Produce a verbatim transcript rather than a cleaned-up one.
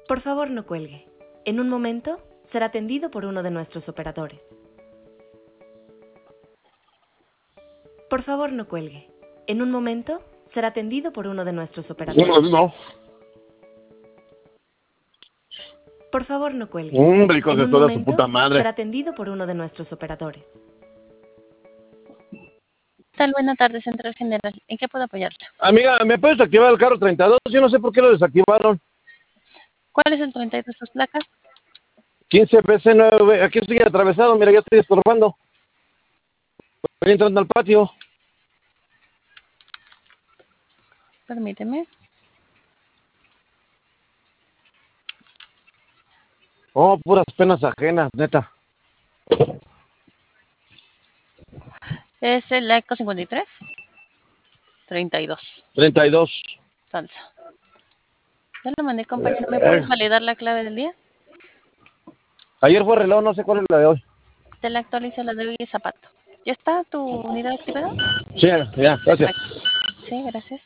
Por favor, no cuelgue. En un momento será atendido por uno de nuestros operadores. Por favor, no cuelgue. En un momento será atendido por uno de nuestros operadores. No, no. Por favor, no cuelgue. Hombre, hijos En de un toda su momento puta madre. será atendido por uno de nuestros operadores. ¿Qué tal? Buenas tardes, Central General. ¿En qué puedo apoyarle? Amiga, ¿me puedes activar el carro treinta y dos? Yo no sé por qué lo desactivaron. ¿Cuál es el treinta y dos de sus placas? quince B C nueve. Aquí estoy atravesado, mira, ya estoy estorbando. Estoy entrando al patio. Permíteme. Oh, puras penas ajenas, neta. ¿Es el ECO cincuenta y tres? treinta y dos. treinta y dos. Salsa. Ya lo mandé, compañero. ¿Me puedes validar la clave del día? Ayer fue reloj, no sé cuál es la de hoy. Te la actualizo la de hoy y zapato. ¿Ya está tu unidad activada? Sí, ya, gracias. Sí, gracias.